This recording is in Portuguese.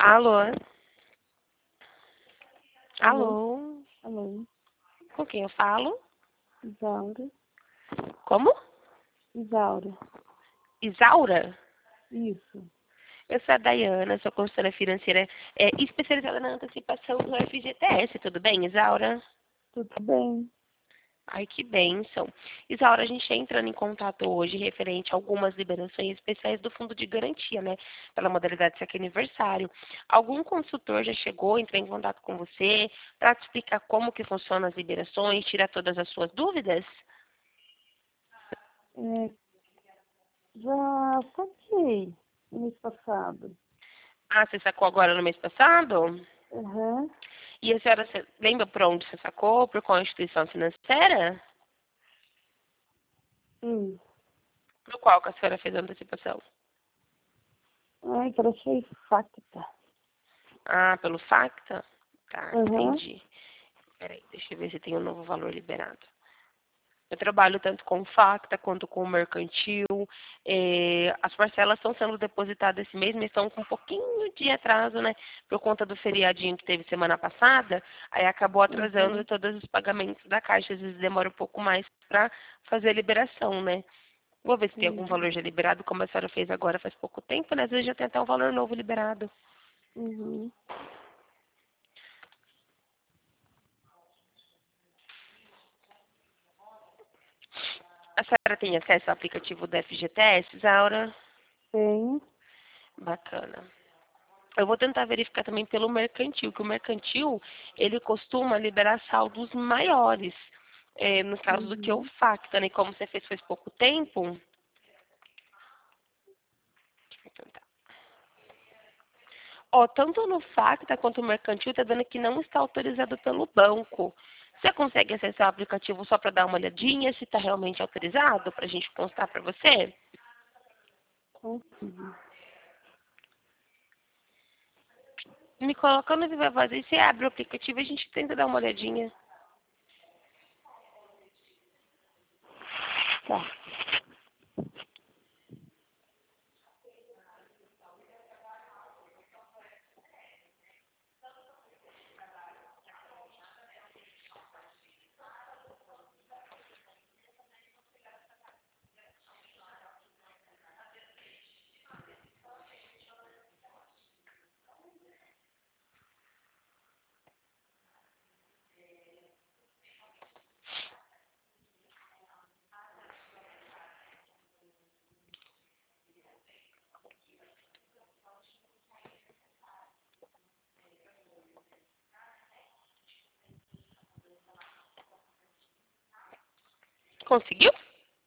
Alô? Alô? Alô? Alô? Com quem eu falo? Isaura? Como? Isaura? Isaura? Isso. Eu sou a Dayana, sou consultora financeira especializada na antecipação do FGTS. Tudo bem, Isaura? Tudo bem? Ai, que bênção. Isaura, a gente está entrando em contato hoje referente a algumas liberações especiais do Fundo de Garantia, né? Pela modalidade Saque Aniversário. Algum consultor já chegou, entrou em contato com você para te explicar como que funcionam as liberações, tirar todas as suas dúvidas? É, já saquei no mês passado. Ah, você sacou agora no mês passado? Aham. E a senhora lembra por onde você sacou? Por qual instituição financeira? Hum. Por qual que a senhora fez a antecipação? Ai, achei facta. Ah, pelo Facta? Tá, Aham. entendi. Peraí, deixa eu ver se tem um novo valor liberado. Eu trabalho tanto com o Facta quanto com o Mercantil. As parcelas estão sendo depositadas esse mês, mas estão com um pouquinho de atraso, né? Por conta do feriadinho que teve semana passada. Aí acabou atrasando Uhum. todos os pagamentos da Caixa. Às vezes demora um pouco mais para fazer a liberação, né? Vou ver se tem algum Entendi. valor já liberado, como a senhora fez agora faz pouco tempo, né? Às vezes já tem até um valor novo liberado. Uhum. A senhora tem acesso ao aplicativo do FGTS, Zaura? Tem. Bacana. Eu vou tentar verificar também pelo mercantil, que o mercantil, ele costuma liberar saldos maiores, no caso do que o Uhum. Facta, né? Como você fez faz pouco tempo. Deixa eu tentar. Ó, tanto no Facta quanto no mercantil está dando que não está autorizado pelo banco. Você consegue acessar o aplicativo só para dar uma olhadinha se está realmente autorizado, para a gente constar para você? Consigo. Me coloca no Viva Voz e você abre o aplicativo e a gente tenta dar uma olhadinha. Tá. Conseguiu?